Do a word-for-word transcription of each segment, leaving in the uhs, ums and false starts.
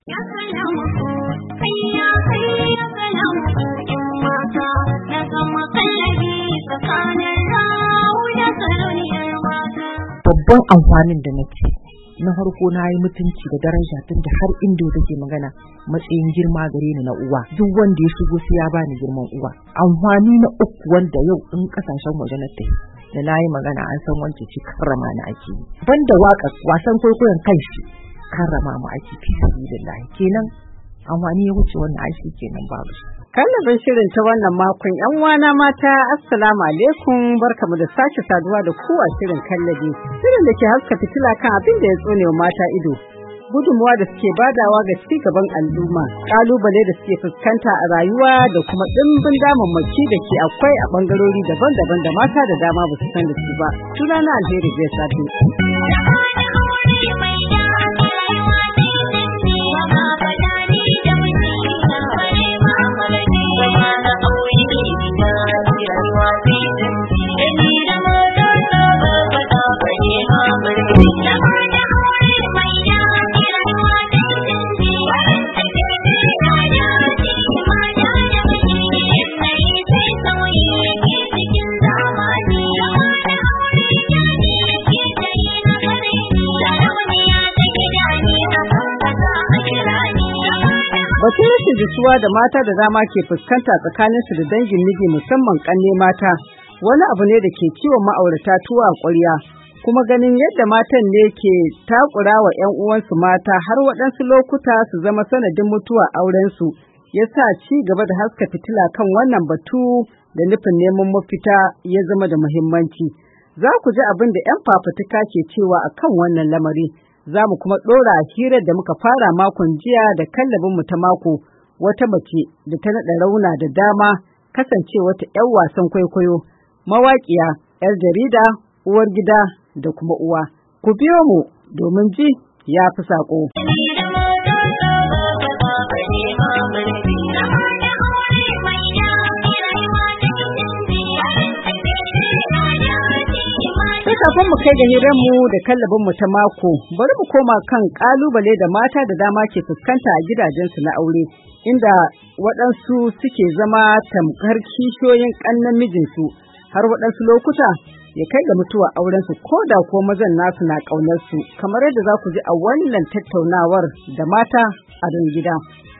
Ya salamu kayya kayya salamu in mata na zama kallabi tsakanin rawu da sarauniyar mata. Babban amfanin da nake na farko na yi mutunci da daraja tun da har inda take magana matsayin girma gare ni na uwa, duk wanda ya shigo sai ya bani girman uwa. Amfani na uku wanda yau in kasashen waje na tafi da na yi magana an san wance ce karrama na ake yi, banda waka wasan kwaikwayon kanshi karrama mu ake fi sabilillahi. Kenan amfani ya wuce wannan aiki kenan babu shi. Kallabin shirin ta wannan makon yan wana mata assalamu alaikum, barkamu da sake saduwa da ku a shirin kallabi, shirin da ke haska fitila kan abin da ya tsone wa mata ido, gudunmuwa da suke badawa ga ci gaban al'umma, kalubale da suke fuskanta a rayuwa da kuma dimbin damammaki da ke akwai a bangarori daban-daban da mata da dama ba su san da su ba. Sunana Alheri Bai Sadu. Batun rashin jituwa da mata da dama ke fuskanta tsakaninsu da dangin miji musamman ƙanne mata wani abu ne da ke ciwon ma'aurata tuwo a ƙwarya, kuma ganin yadda matan ne ke takura wa 'yan uwansu mata har waɗansu lokuta su zama sanadin mutuwa aurensu ya sa ci gaba da haska fitila kan wannan batu da nufin neman mafita ya zama da muhimmanci. Za ku ji abin da 'yan fafutuka ke cewa a kan wannan lamari. Za mu kuma ɗora a hirar da muka fara makon jiya da kallabinmu ta mako, wata mace da ta naɗa rauna da dama kasance wata 'yan wasan kwaikwayo, mawaƙiya, 'yar jarida, uwar gida da kuma uwa. Ku biyo mu domin ji ya fi saƙo. Kafin mu kai ga hiranmu da kallabinmu ta mako, bari mu koma kan kalubale da mata da dama ke fuskanta a gidajensu na aure, inda waɗansu suke zama tamkar kishiyoyin ƙannan mijinsu, har waɗansu lokuta ya kai ga mutuwa aurensu ko da ko mazan nasu na ƙaunarsu, kamar yadda za ku ji a wannan tattaunawar da mata a don gida.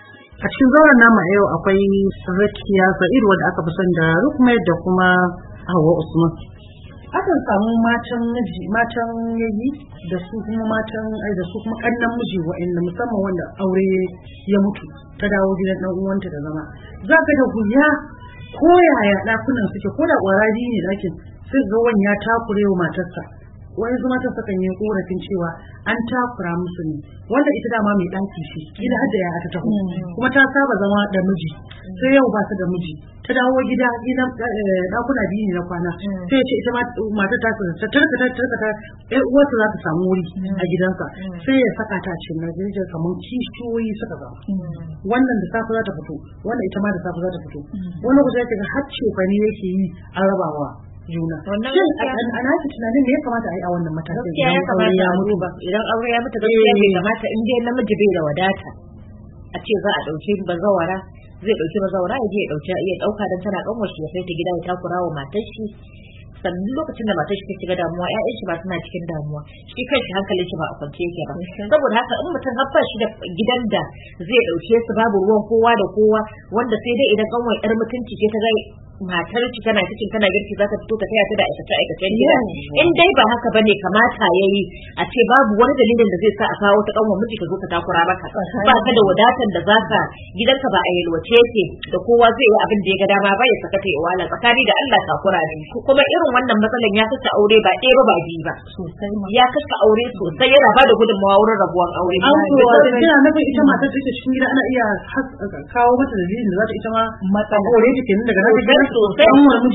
A cikin zauren namu a yau akwai Rakiya Sa'id wadda aka fi son da Rukmai da kuma Hauwa Usman. Akan samu matan miji, matan yayi da su kuma matan ai da su kuma kannan miji wa'anda musamman wanda aure ya mutu ta dawo gidan dan uwanta da zama. Za ka da guya ko yaya dakunan suke ko da ƙwarari ne dakin sai ga wani ya takure wa matarsa. Wani zuma ta sakan yi korafin cewa an takura musu ne, wanda ita dama mai ɗaki shi gida har da ya ta taho kuma ta saba zama da miji sai yau ba ta da miji ta dawo gida gidan ɗakuna biyu ne na kwana sai ce ita matar ta ta tarkata tarkata ƴar uwarta za ta samu wuri a gidansa sai ya saka ta cikin Najeriya kamar kishiyoyi suka zama, wannan da safe za ta fito wannan ita ma da safe za ta fito, wani lokaci ya ga har cefane yake yi an rabawa juna. Shin a naki tunanin me ya kamata a yi a wannan matakin? Gaskiya ya kamata a duba idan aure ya mutu gaskiya bai kamata in dai namiji bai da wadata a ce za a ɗauki bazawara zai ɗauki bazawara ya je ya ɗauki ya ɗauka don tana ƙanwar shi ya kai ta gida ya takura wa matar shi, sannan lokacin da matar shi ta shiga damuwa ƴaƴan shi ba suna cikin damuwa shi kanshi hankalin shi ba a kwance yake ba. Saboda haka in mutum har ba shi da gidan da zai ɗauke su babu ruwan kowa da kowa, wanda sai dai idan ƙanwar ƴar mutunci ce ta ga matar ci tana cikin tana girki za ta fito ta taya ta da aikace aikacen gida, in dai ba haka bane kamata yayi a ce babu wani dalilin da zai sa a kawo ta kanwa miji ka zo ka takura maka, ba ka da wadatan da zaka gidanka ba a yalwace ce da kowa zai yi abin da ya ga dama ba ya saka ta yi wala tsakani da Allah takura ne. Kuma irin wannan matsalan ya kashe aure ba ɗaya ba ba biyu ba sosai, ya kashe aure sosai, yana ba da gudunmawa wurin rabuwan aure. An kuwa kina nufin ita matar take cikin gida ana iya kawo mata dalilin da za ta ita ma mata aure take nan daga nan sosai.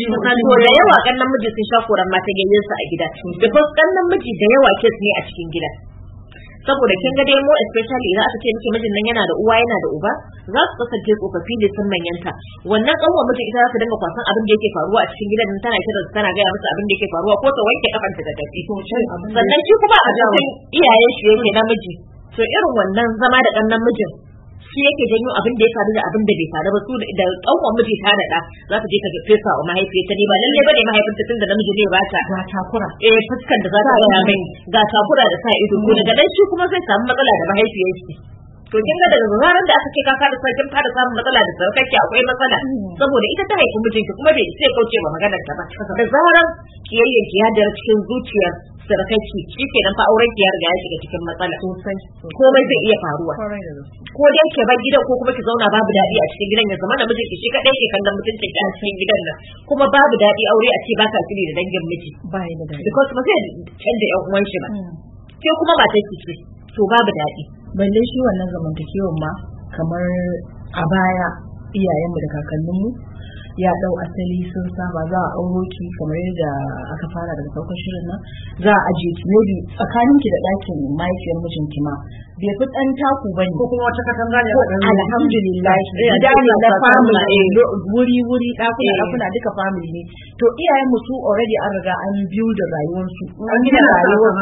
To da yawa kan namiji sun sha koran mata gayyen su a gida, because kan namiji da yawa kes ne a cikin gida. Saboda kin ga dai mu especially idan aka ce miki mijin nan yana da uwa yana da uba, za su kasance tsofaffi ne sun manyanta. Wannan kanwa mijin ita za ta dinga kwasan abin da yake faruwa a cikin gidan nan, tana kira tana ga masa abin da yake faruwa ko ta wanke kafanta da tafi. Sannan shi kuma a cikin iyayen shi yake namiji to irin wannan zama da ɗan namijin shi yake janyo abin da ya faru da abin da bai faru ba su da ƙanwan miji ta da ɗa za ta je ta fesa wa mahaifiyarta ne ba lalle bane mahaifinta tun da namiji zai bata ga takura eh fuskan da za ta gaya mai ga takura da sa ido ko daga dan shi kuma zai samu matsala da mahaifiyarsa to kin ga daga zaran da aka ce ka fara sakin fara samun matsala da sarkake akwai matsala saboda ita ta haifi mijinki kuma bai sai kauce ma maganar ta ba da zaran kiyayyen ki ya dara cikin zuciyar sarkake shi ke nan fa auren ki ya riga ya shiga cikin matsala sosai komai zai iya faruwa ko dai ke bar gidan ko kuma ki zauna babu daɗi a cikin gidan ya zama da mijinki shi kadai ke kallon mutuncin ki a cikin gidan nan kuma babu daɗi aure a ce ba ka shiri da dangin miji ba ya da daɗi because ba zai canza yan uwan shi ba ke kuma matar ki ce to babu daɗi balle shi wannan zamantakewan ma kamar a baya iyayenmu da kakanninmu ya dau asali sun saba za a auro ki kamar yadda aka fara daga farkon shirin nan za a ajiye ki maybe tsakaninki da ɗakin mahaifiyar mijinki ma bai fi ɗan taku bane ko kuma wata katanga ne alhamdulillah gida ne na family wuri wuri ɗakuna ɗakuna duka family ne to iyayenmu su already an riga an build rayuwarsu an gina rayuwar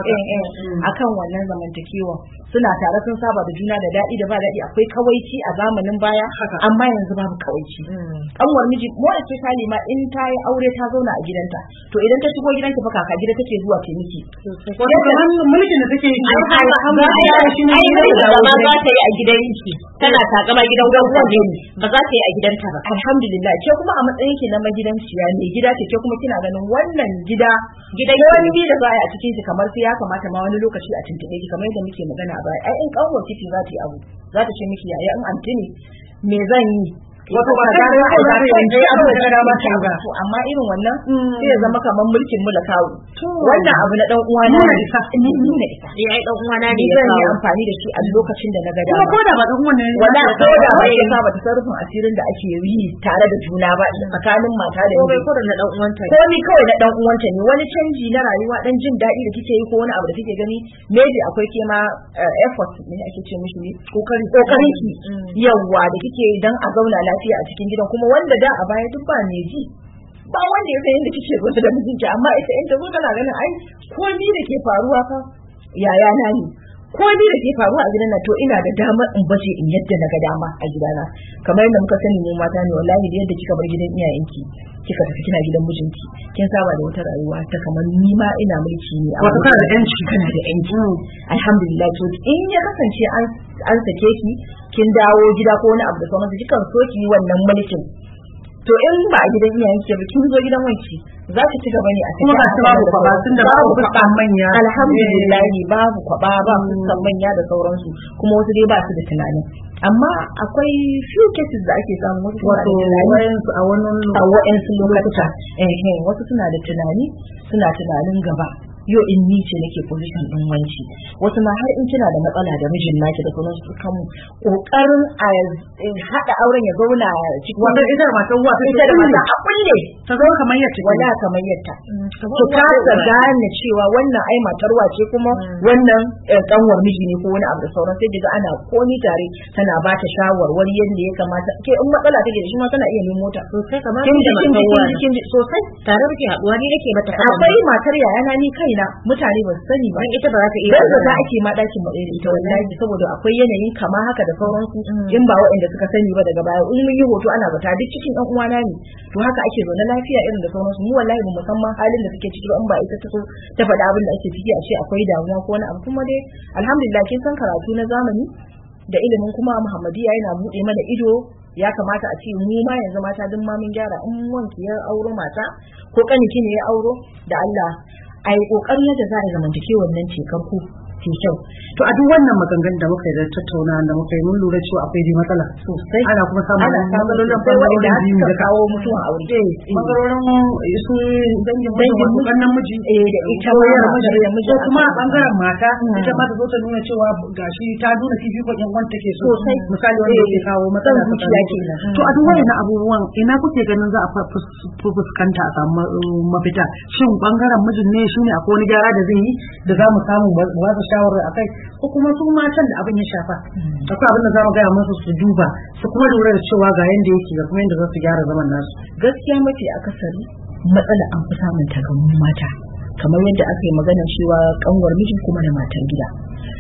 akan wannan zamantakewa suna tare sun saba da juna da daɗi da ba daɗi akwai kawaici a zamanin baya amma yanzu babu kawaici kanwar miji mu a misali ma in ta yi aure ta zauna a gidanta to idan ta shigo gidanki fa kaka gida take zuwa ta miki wannan mulkin da take yi alhamdulillah shi ne da ma za ta yi a gidanki tana takama gidan gwamnati ne ba za ta yi a gidanta ba alhamdulillah ke kuma a matsayin ki na magidanciya ne gida ce ke kuma kina ganin wannan gida gidan wani bi da za a yi a cikin shi kamar sai ya kamata ma wani lokaci a tuntube ki kamar yadda muke magana a baya ai in kanwar kiki za ta yi abu za ta ce miki yaya in anti ne me zan yi wato ba da rai ai zai yanzu abu da kada ma ta ga to amma irin wannan sai ya zama kamar mulkin mulakawu wannan abu na dan uwa na isa ni nuna isa eh ai dan uwa na ne zan yi amfani da shi a lokacin da na ga dama ko da ba dan uwan ne wala ko da ba ya saba da sarrafin asirin da ake yi tare da juna ba tsakanin mata da miji ko da na dan uwanta ko ni kawai na dan uwanta ne wani canji na rayuwa dan jin daɗi da kike yi ko wani abu da kike gani maybe akwai ke ma effort ne ake ce mishi ne kokari kokarin ki yawa da kike dan a zauna lafiya a cikin gidan kuma wanda da a baya duk ba ne ji ba wanda ya san yadda kike gwada da mijinki amma ita in ta zo tana ganin ai ko ni da ke faruwa fa yaya na ne ko ni da ke faruwa a gidan nan to ina da dama in bace in yadda na ga dama a gidana kamar yadda muka sani mu mata ne wallahi da yadda kika bar gidan iyayenki kika tafi kina gidan mijinki kin saba da wata rayuwa ta kamar ni ma ina mulki ne a wato kana da yanci kana da yanci alhamdulillah to in ya kasance an an sake ki kin dawo gida ko wani abu da sauransu kikan so ki wannan mulkin to in ba a gidan iyayen ki ba kin zo gidan wanki za ki ci gaba ne a cikin kuma babu kwaba tun da babu fuskan manya alhamdulillah babu kwaba ba fuskan manya da sauransu kuma wasu dai ba su da tunani amma akwai few cases da ake samu wasu wato wayansu a wannan a wayansu lokuta eh wasu suna da tunani suna tunanin gaba yo in ni ce nake position din wanci wasu ma har in kina da matsala da mijin naki da sauran su kan kokarin a hada auren ya zauna cikin wannan ita matan uwa ita da mata a kulle ta zo kamar yadda wala kamar yadda to ka ta gane cewa wannan ai matar wace kuma wannan kanwar miji ne ko wani abu da sauran sai daga ana komi tare tana ba ta shawarwari yadda ya kamata ke in matsala take da shi ma tana iya nemo ta sosai kamar kin ji kin ji kin ji sosai tare muke haduwa ni nake mata akwai matar yayana ni kai mutane ba su sani ba ita ba za ta iya da za ake ma dakin mu da ita wallahi saboda akwai yanayin kama haka da sauransu in ba waɗanda suka sani ba daga baya in mun yi hoto ana zata duk cikin ɗan uwana ne to haka ake zaune lafiya irin da sauransu mu wallahi ba musamman halin da suke ciki ba in ba ita ta so ta faɗa abin da ake ciki a ce akwai damuwa ko wani abu kuma dai alhamdulillah kin san karatu na zamani da ilimin kuma Muhammadiyya yana buɗe mana ido ya kamata a ce mu ma yanzu mata duk ma mun gyara in wanki ya auro mata ko kaniki ne ya auro da Allah a yi ƙoƙarin yadda za a zamantake wannan cikar ku ke kyau. To a duk wannan maganganun da muka yi da tattauna da muka yi mun lura cewa akwai dai matsala sosai. Ana kuma samun ana samun akwai wanda suka kawo mutuwa a wuri. Bangarorin su dangin dangin wannan miji da ita wayar miji da miji ko kuma bangaren mata ita ma ta zo ta nuna cewa gashi ta nuna fifikon yan wanda take so. Sosai. Misali wanda yake kawo matsala zuciya kenan. To a duk wannan abubuwan ina kuke ganin za a fuskanta a samu mafita? Shin bangaren mijin ne shine akwai wani gyara da zai yi da za mu samu ba su shawarar akai ko kuma su matan da abin ya shafa akwai abin da za mu gaya musu su duba su kuma lura da cewa ga yanda yake ga kuma yanda za su gyara zaman nasu. Gaskiya mafi akasari matsala an fi samun ta ga mata kamar yadda aka yi magana cewa kanwar miji kuma da matar gida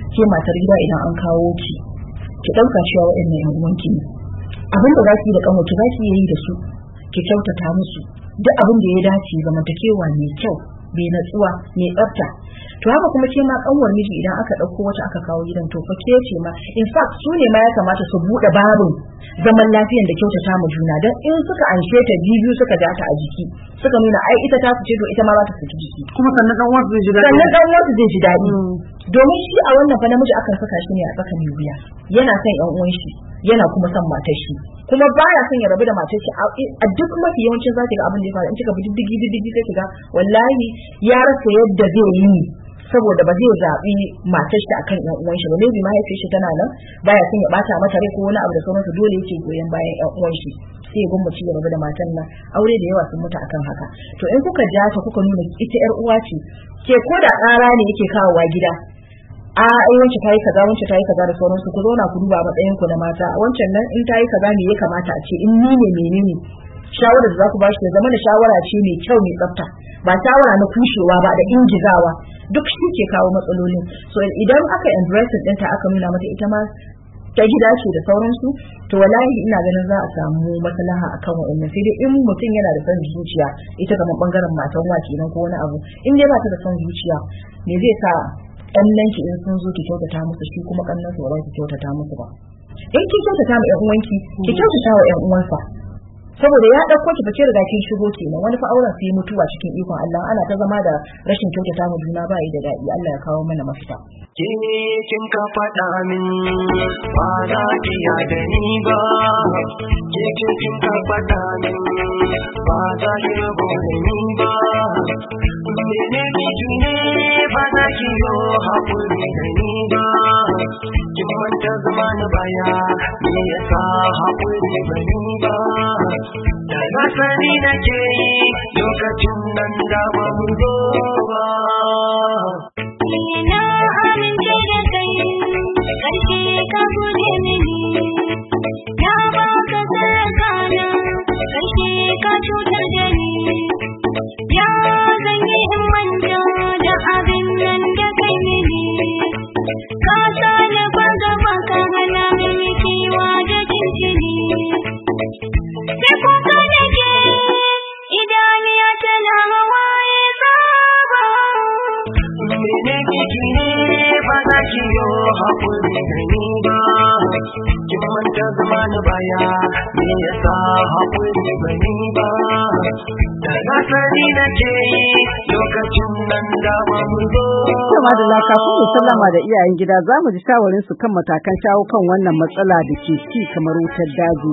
ke matar gida idan an kawo ki ki dauka cewa waɗannan yan uwanki ne abin da za ki yi da kanwa ki za ki yi da su ki kyautata musu duk abin da ya dace zamantakewa mai kyau mai natsuwa mai tsafta to haka kuma ce ma kanwar miji idan aka dauko wata aka kawo gidan to fa ke ce ma in fact su ne ma ya kamata su bude babin zaman lafiyan da kyautata mu juna dan in suka anshe ta biyu suka ja ta a jiki suka nuna ai ita ta fice to ita ma za ta fice jiki kuma sannan dan wasu zai ji daɗi sannan dan wasu zai ji daɗi domin shi a wannan fa namiji akan saka shi ne a tsaka mai wuya yana son yan uwan shi yana kuma son matar shi kuma baya son ya rabu da matar shi a duk mafi yawancin zaki ga abin da ya faru in kika bi diddigi diddigi sai kiga wallahi ya rasa yadda zai yi saboda ba zai zaɓi matar shi akan ƴan uwan shi ba maybe mahaifiyar shi tana nan baya son ya bata mata rai ko wani abu da sauransu dole yake goyon bayan ƴan uwan shi sai ya gwammaci ya rabu da matan nan aure da yawa sun mutu akan haka to in kuka ja ta kuka nuna ita ƴar uwa ce ke ko da ƙara ne yake kawowa gida a ai wance tayi kaza wance tayi kaza da sauransu ku zauna ku duba matsayin ku na mata wancan nan in tayi kaza me ya kamata a ce in ni ne menene shawarar da za ku ba shi ya zama da shawara ce mai kyau mai tsafta ba shawara na kushewa ba da ingizawa duk shi ke kawo matsalolin so idan aka embrace ɗinta aka nuna mata ita ma ta gida ce da sauransu to wallahi ina ganin za a samu maslaha akan wa'annan sai dai in mutum yana da son zuciya ita kamar bangaren matan wa kenan ko wani abu in dai ba ta da son zuciya me zai sa ƙannan ki in sun zo ki kyautata musu shi kuma ƙannan su ba za ki kyautata musu ba in ki kyautata ma ƴan uwanki ki kyautata wa ƴan uwansa saboda ya dauko ki fice daga kin shigo kenan wani fa auren sai mutuwa cikin ikon Allah ana ta zama da rashin kyautata mu juna ba yi da dadi Allah ya kawo mana mafita ke kin ka faɗa min ba za ki da ni ba ke kin ka faɗa min ba za ki rabo da ni ba mene miki ne ba za ki yo haƙuri da ni ba kin manta zama na baya me yasa haƙuri da ni ba da na sani nake yi lokacin nan da ba mu zo ba na amince da kai ƙarshe ka guje mini na baka sadaka na ƙarshe ka cutar da ni ya zan yi in manta da abin nan da kai mini ka sa da baka baka hana mini kiwa da cincini sai kuka da ke idaniya tana hawaye saba mene kiki ne ba za ki yo haƙuri da ni ba kin manta zama na baya me yasa haƙuri da ni ba da na sani nake yi lokacin nan da ba mu zo kuma da laka kuma sallama da iyayen gida za mu ji shawarin su kan matakan shawo kan wannan matsala da ke ci kamar wutar daji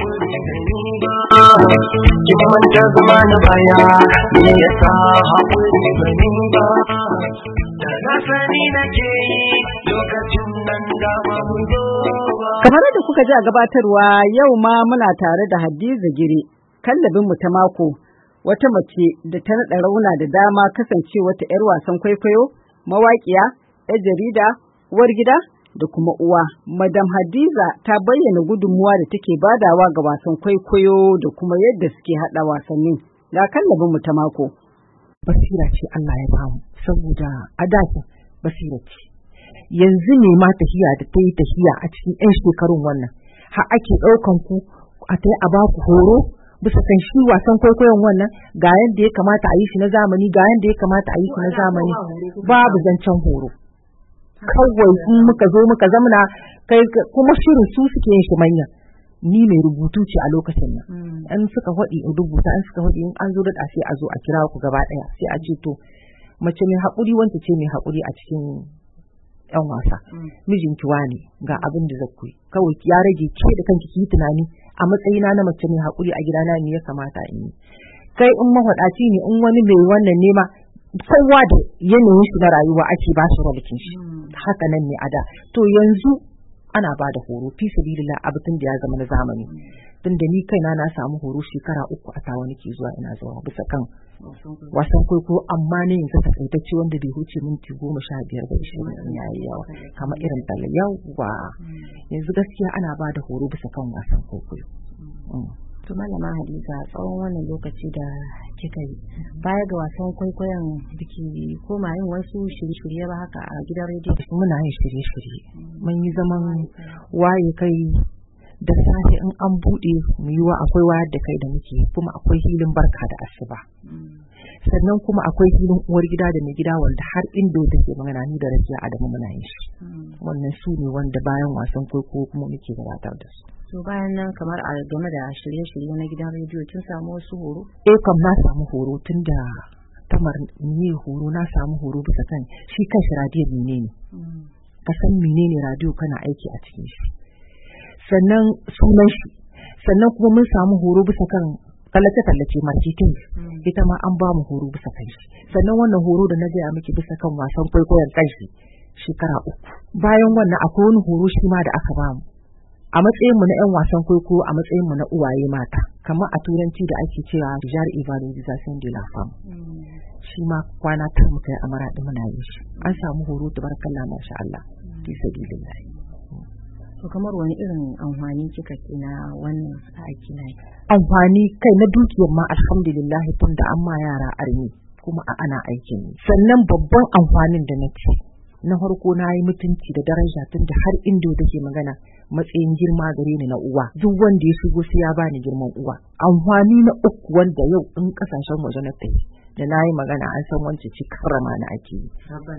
kin manta zama na baya me yasa haƙuri da ni ba da na sani nake yi lokacin nan da ba mu zo kamar da kuka ji a gabatarwa yau ma muna tare da Hadiza Gire kallabin mu ta mako wata mace da ta naɗa rauna da dama kasance wata 'yar wasan kwaikwayo mawaƙiya 'yar jarida uwar gida da kuma uwa. Madam Hadiza ta bayyana gudunmuwa da take badawa ga wasan kwaikwayo da kuma yadda suke haɗa wasannin. Ga kallabin mu ta mako. Basira ce Allah ya bamu saboda a dakin basira ce. Yanzu ne ma tahiya da ta yi tahiya a cikin 'yan shekarun wannan. Har ake ɗaukan ku a ta a baku horo bisa kan shi wasan kwaikwayon wannan ga yadda ya kamata a yi shi na zamani ga yadda ya kamata a yi shi na zamani babu zancen horo. Kawai in muka zo muka zamana kai kuma shirin su suke yin shi manya ni mai rubutu ce a lokacin nan an suka faɗi in rubuta an suka faɗi in an zo da sai a zo a kira ku gaba ɗaya sai a ce to mace mai haƙuri wanda ce mai haƙuri a cikin yan wasa mijinki wani ga abin da zaku yi kawai ya rage ke da kanki ki tunani a matsayina na mace mai haƙuri a gidana ne ya kamata in yi kai in mafaɗaci ne in wani mai wannan nema kowa da yanayin shi na rayuwa ake ba shi rabukin shi haka nan ne a da to yanzu ana ba da horo fi sabilillah abin da ya zama na zamani tun da ni kaina na samu horo shekara uku a tawa nake zuwa ina zuwa bisa kan wasan kwaikwayo amma ne yanzu takaitacce wanda bai huce minti goma sha biyar ba shi ya yi yawa kamar irin talla yawa yanzu gaskiya ana ba da horo bisa kan wasan kwaikwayo To malama Hadiza, tsawon wannan lokaci da kika yi baya ga wasan kwaikwayon biki koma yin wasu shirye-shirye ba haka a gidan rediyo? Muna yin shirye-shirye, mun yi zaman waye kai da safe in an buɗe mu yi wa akwai wayar da kai da muke, kuma akwai hilin barka da asuba, sannan kuma akwai hilin uwar gida da mai gida wanda har indo da ke magana ni da Rakiya Adamu muna yin shi. Wannan su ne wanda bayan wasan kwaikwayo kuma muke gabatar da su. So bayan nan kamar a game da shirye-shirye na gidan rediyo kin samu wasu horo? Eh kam na samu horo tun da Tamar ne horo, na samu horo bisa kan shi kanshi radiyo menene, ka san menene radiyo kana aiki a cikin shi, sannan sunan shi, sannan kuma mun samu horo bisa kan tallace-tallace marketing, ita ma an ba mu horo bisa kan shi, sannan wannan horo da na gaya miki bisa kan wasan kwaikwayon kanshi shekara uku. Bayan wannan akwai wani horo shi ma da aka ba mu a matsayinmu na 'yan wasan kwaikwayo, a matsayinmu na uwaye mata, kamar a turanci da ake cewa jar evaluation de la femme, shi ma kwana ta muka yi amara da muna yin shi, an samu horo tabarakallah masha Allah fi sabilillah. To kamar wani irin amfani kika ke na wannan aiki na? Amfani kai na dukiyar ma alhamdulillah tun da an ma yara armi kuma a ana aikin. Sannan babban amfanin da na ci na farko na yi mutunci da daraja tun da har indo da ke magana matsayin girma gare ni na uwa, duk wanda ya shigo sai ya bani girman uwa. Amfani na uku wanda yau in kasashen waje na tafi da na yi magana an san wance ci karrama na ake yi.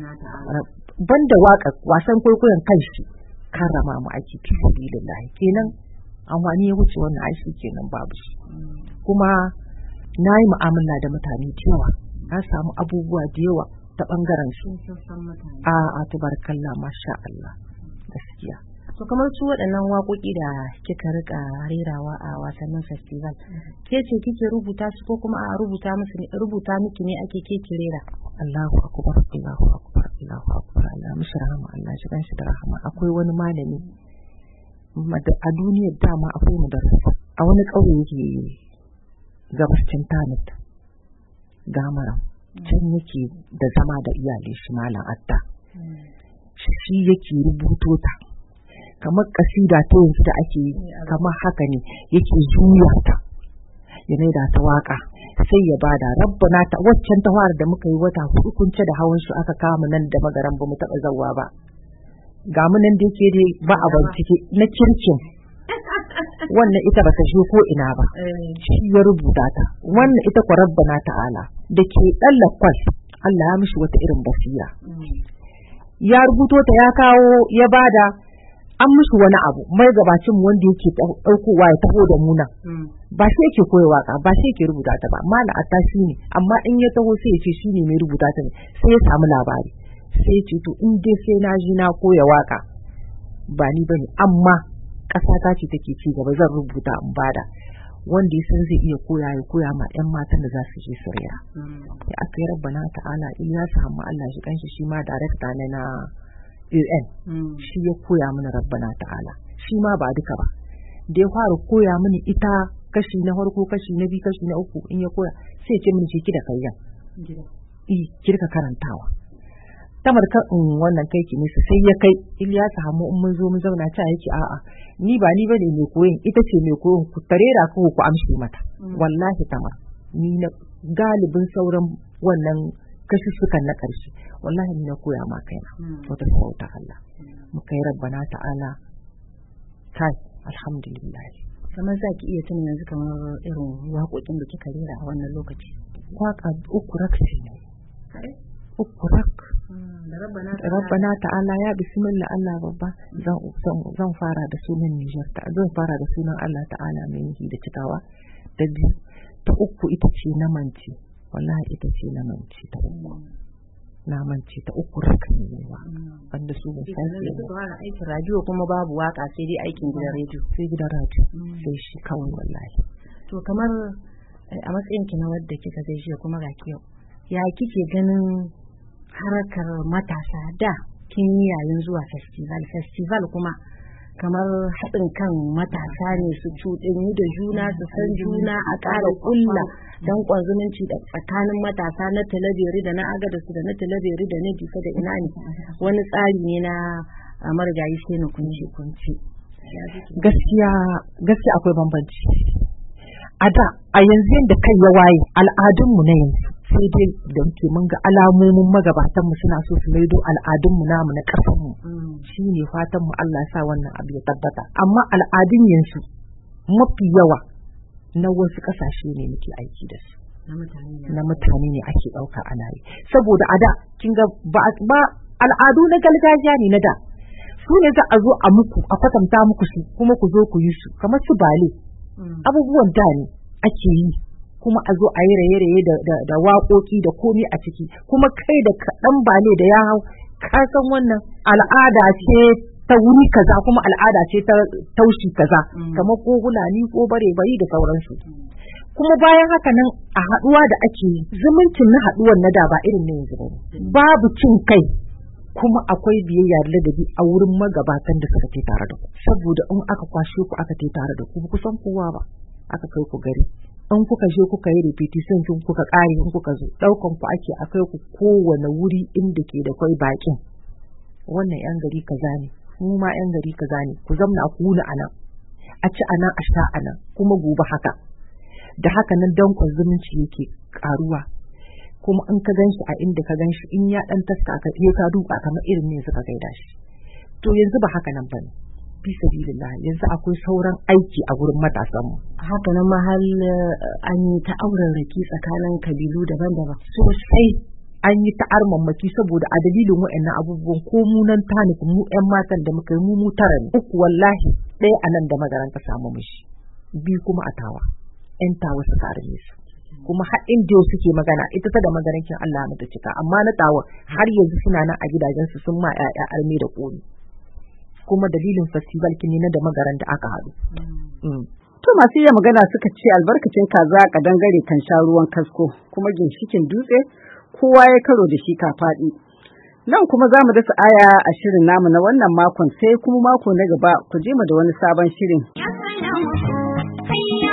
Banda waka wasan kwaikwayon kanshi karrama mu ake fi sabilillah, kenan amfani ya wuce wannan aiki kenan babu shi. Kuma na yi mu'amala da mutane da yawa, na samu abubuwa da yawa ta bangaren su. A a tabarakallah masha Allah gaskiya. To kamar su waɗannan waƙoƙi da kika rika rerawa a wasannin festival, ke ce kike rubuta su ko kuma a rubuta musu ne, rubuta miki ne ake ke ki rera? Allahu akbar, Allahu akbar, Allahu akbar, Allah mishi rahama, Allah shi ganshi da rahama. Akwai wani malami a duniyar dama akwai madarasa a wani ƙauye yake gabashin Tanit Gamaram, can yake da zama da iyalai shi malam Atta, shi yake rubuto ta kamar kasida ta yanzu da ake yi, kamar haka ne yake juya ta ya da ta waka sai ya bada rabbana ta waccan ta fara da muka yi wata hudu kunce da hawan su aka kama nan da magaran ba mu taba zawwa ba, ga mu nan da yake dai ba a bincike na kirkin wannan ita ba ta shi ko ina ba, shi ya rubuta ta. Wannan ita ko rabbana ta'ala da ke dallakwal Allah ya mishi wata irin basira, ya rubuto ta ya kawo ya bada an musu wani abu mai gabacin wanda yake daukowa ya taho da muna, ba sai yake koyi waka, ba sai yake rubuta ta ba, mala atta shi ne, amma in ya taho sai ya ce shi ne mai rubuta ta ne, sai ya samu labari sai ya ce to in dai sai na ji na koya waka ba ni bane, amma ƙasa ta ce take ci gaba zan rubuta in bada, wanda ya san zai iya koya ya koya ma 'yan matan da za su je su rera. Ya aka yi rabbana ta'ala in ya samu Allah shi kanshi shi ma darekta ne na U N, shi ya koya mana rabbana ta'ala, shi ma ba duka ba, da ya fara koya mini ita kashi na farko kashi na biyu kashi na uku in ya koya sai ya ce mini ce ki da kayyan eh kirka karantawa tamar kan wannan kai ki nisa sai ya kai Ilyas Hamu in mun zo mun zauna ta yake a'a ni ba ni bane mai koyin, ita ce mai koyin, ku tarera ko ku amshi mata. Wallahi tamar ni na galibin sauran wannan kashi sukan na ƙarshe wallahi ni na koya ma kaina wata sauta Allah muka yi rabbana ta'ala kai alhamdulillah. Kamar za ki iya tuna yanzu kamar irin waƙoƙin da kika rera a wannan lokaci? Waƙa uku raksi ne, uku rak da rabbana ta'ala ya bismillah Allah babba, zan fara da sunan Nijar, zan fara da sunan Allah ta'ala mai yi da cikawa. Da biyu ta uku ita ce na manci, wallahi ita ce na manci ta uku, na manci ta uku raka ne wa wanda su ne sai da fara aikin radio kuma babu waka sai dai aikin gidan radio, sai gidan radio sai shi kawai wallahi. To kamar a matsayin ki na wadda kika zai shi kuma ga kiyo, ya kike ganin harkar matasa da kin yi yayin zuwa festival festival kuma kamar haɗin kan matasa ne su cuɗanyi da juna su san juna a ƙara ƙulla don zumunci da tsakanin matasa na talabiri da na agadasu da na talabiri da na jifa da ina ne wani tsari ne na marigayi sai na kunci kunci. Gaskiya gaskiya akwai bambanci a da a yanzu yanda kai ya waye al'adunmu na yanzu sai dai da muke mun ga alamomin magabatan mu suna so su maido al'adun mu namu na ƙasar mu shine fatan mu Allah ya sa wannan abu ya tabbata amma al'adun yanzu mafi yawa na wasu ƙasashe ne muke aiki da su na mutane ne ake ɗauka ana yi saboda a da kin ga ba al'adu na gargajiya ne na da su ne za a zo a muku a kwatanta muku su kuma ku zo ku yi su kamar su bale abubuwan da ne ake yi kuma a zo a yi raye-raye da waƙoƙi da komi a ciki kuma kai da kaɗan bale da ya hau ka san wannan al'ada ce ta wuri kaza kuma al'ada ce ta taushi kaza kamar ko hulani ko bare bari da sauransu kuma bayan haka nan a haɗuwa da ake yi zumuncin na haɗuwan na da ba irin na yanzu ba babu cin kai kuma akwai biyayya da ladabi a wurin magabatan da suka ce tare da ku saboda in aka kwashe ku aka ce tare da ku ba ku san kowa ba aka kai ku gari in kuka je kuka yi repetition kin kuka kare in kuka zo daukan ku ake akai ku kowane wuri inda ke da kai bakin wannan yan gari kaza ne mu ma yan gari kaza ne ku zamna ku na anan a ci anan a sha anan kuma gobe haka da haka nan dankon zumunci yake karuwa kuma in ka ganshi a inda ka ganshi in ya dan taska ka je ka duka kamar irin ne suka gaida shi to yanzu ba haka nan bane fi sabilillah yanzu akwai sauran aiki a gurin matasan mu haka nan mahal an yi ta auren raki tsakanin kabilu daban-daban sosai an yi ta armammaki saboda a dalilin waɗannan abubuwan ko mu nan tani mu ƴan matan da muka yi mu mu tara ne uku wallahi ɗaya a nan da magaran ka samu mishi biyu kuma a tawa ƴan tawa suka arme su kuma har inda suke magana ita ta da magarankin Allah mata cika amma na tawa har yanzu suna nan a gidajensu sun ma ƴaƴa arme da ƙoni kuma dalilin festival kin ne da magaran da aka haɗu. To masu iya magana suka ce albarkacin kaza kadangare kan sha ruwan kasko kuma ginshikin dutse kowa ya karo da shi kafaɗi. Nan kuma za mu dasa aya a shirin namu na wannan makon sai kuma mako na gaba ku je mu da wani sabon shirin.